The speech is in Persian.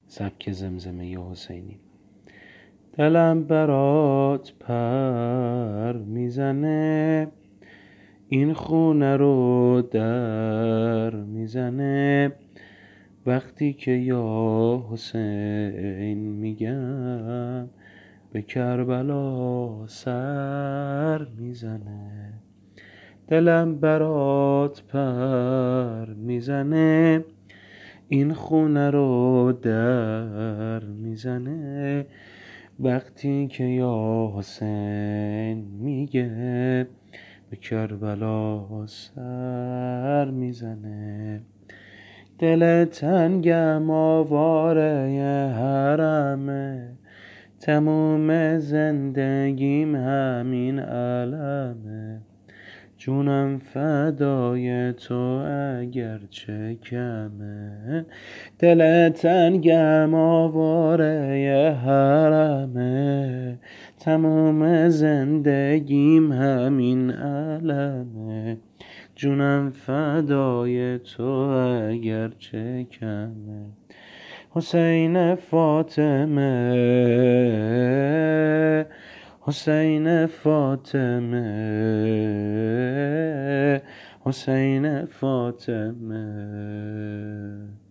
سبک زمزمه حسینی. دلم برات پر میزنه، این خونه رو در میزنه، وقتی که یا حسین میگم به کربلا سر میزنه. دلم برات پر میزنه، این خونه رو در میزنه، وقتی که یا حسین میگه به کربلا سر میزنه. دل تنگم آواره حرمه، تموم زندگیم همین علمه، جونم فدای تو اگرچه کمه. دل تنگم آواره حرمه، تموم زندگیم همین علمه، جونم فدای تو اگرچه کمه. حسین فاطمه، حسین فاطمه، حسین فاطمه.